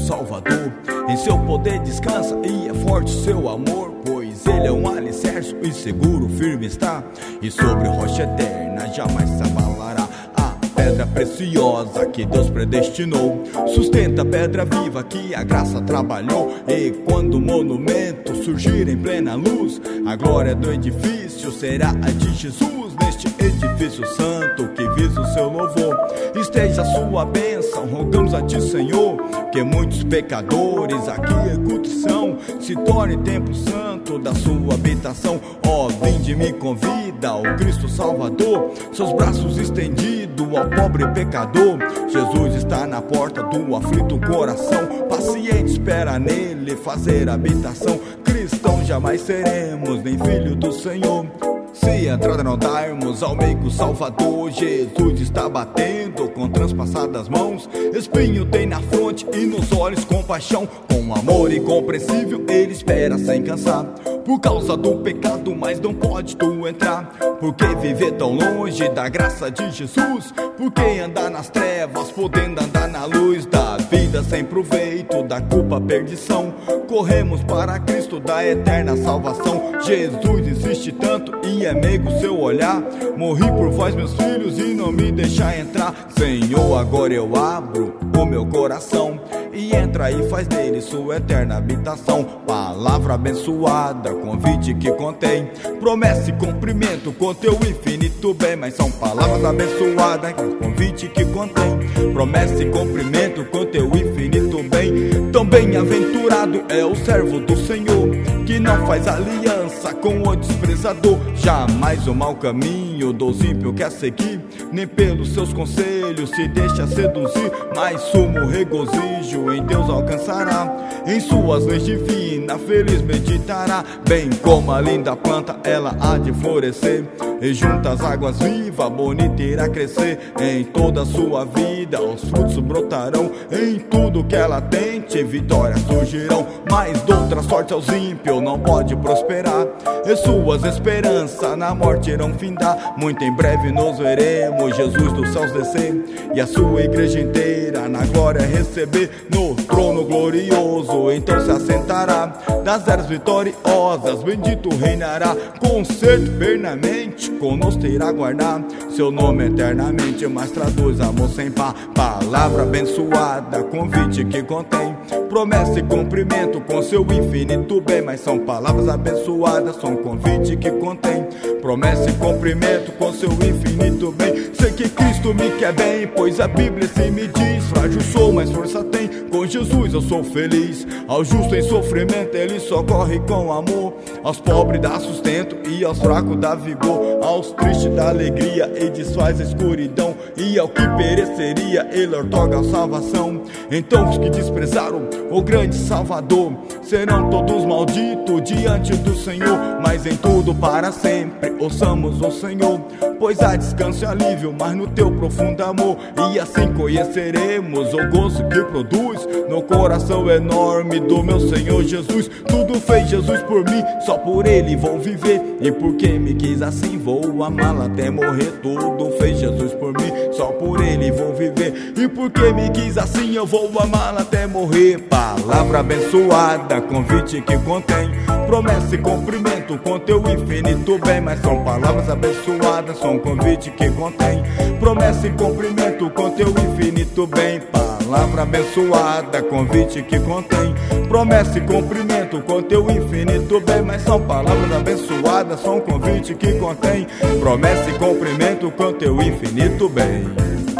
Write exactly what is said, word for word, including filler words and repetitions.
Salvador. Em seu poder descansa e é forte seu amor, pois ele é um alicerce e seguro firme está, e sobre rocha eterna jamais se abalará. Pedra preciosa que Deus predestinou, sustenta a pedra viva que a graça trabalhou. E quando o monumento surgir em plena luz, a glória do edifício será a de Jesus. Neste edifício santo que visa o seu louvor, esteja a sua bênção, rogamos a ti, Senhor, que muitos pecadores aqui em contrição se torne templo santo da sua habitação. Ó, vinde me convida ao Cristo Salvador, seus braços estendidos ao pobre pecador. Jesus está na porta do aflito coração, paciente espera nele fazer habitação. Cristão jamais seremos, nem filho do Senhor, se entrada não darmos ao meigo Salvador. Jesus está batendo com transpassadas mãos, espinho tem na fronte e nos olhos compaixão. Com amor incompreensível ele espera sem cansar, por causa do pecado, mas não pode tu entrar. Por que viver tão longe da graça de Jesus? Por que andar nas trevas, podendo andar na luz da vida sem proveito, da culpa, perdição? Corremos para Cristo da eterna salvação. Jesus insiste tanto e é meigo seu olhar, morri por vós meus filhos e não me deixar entrar. Senhor, agora eu abro o meu coração e entra e faz dele sua eterna habitação. Palavra abençoada, convite que contém promessa e cumprimento com teu infinito bem. Mas são palavras abençoadas, convite que contém promessa e cumprimento com teu infinito bem. Tão bem-aventurado é o servo do Senhor, que não faz aliança com o desprezador. Jamais o mau caminho dos ímpios quer seguir, nem pelos seus conselhos se deixa seduzir. Mas sumo regozijo em Deus alcançará, em suas leis divinas feliz meditará. Bem como a linda planta ela há de florescer, e junto às águas vivas bonita irá crescer. Em toda a sua vida os frutos brotarão, em tudo que ela tente vitórias surgirão. Mas doutra sorte aos ímpios não pode prosperar, e suas esperanças na morte irão findar. Muito em breve nos veremos Jesus dos céus descer, e a sua igreja inteira na glória receber. No trono glorioso então se assentará, das eras vitoriosas bendito reinará. Concerto pernamente conosco irá guardar, seu nome eternamente, mas traduz amor sem par. Palavra abençoada, convite que contém promessa e cumprimento com seu infinito bem. Mas são palavras abençoadas, são convite que contém promessa e cumprimento com seu infinito bem. Sei que Cristo me quer bem, pois a Bíblia assim me diz: frágil sou, mas força tem, com Jesus eu sou feliz. Ao justo em sofrimento ele socorre com amor, aos pobres dá sustento e aos fracos dá vigor, aos tristes dá alegria e desfaz a escuridão, e ao que pereceria ele outorga a salvação. Então os que desprezaram o grande Salvador serão todos malditos diante do Senhor. Mas em tudo para sempre ouçamos o Senhor, pois há descanso e alívio, mas no teu profundo amor. E assim conheceremos o gozo que produz no coração enorme do meu Senhor Jesus. Tudo fez Jesus por mim, só por ele vou viver, e porque me quis assim vou amá-lo até morrer. Tudo fez Jesus por mim, só por ele vou viver, e porque me quis assim eu vou amá-lo até morrer. Palavra abençoada, convite que contém promessa e cumprimento com teu infinito bem. Mas são palavras abençoadas, são convite que contém promessa e cumprimento com teu infinito bem. Palavra abençoada, convite que contém promessa e cumprimento com teu infinito bem. Mas são palavras abençoadas, são convite que contém promessa e cumprimento com teu infinito bem.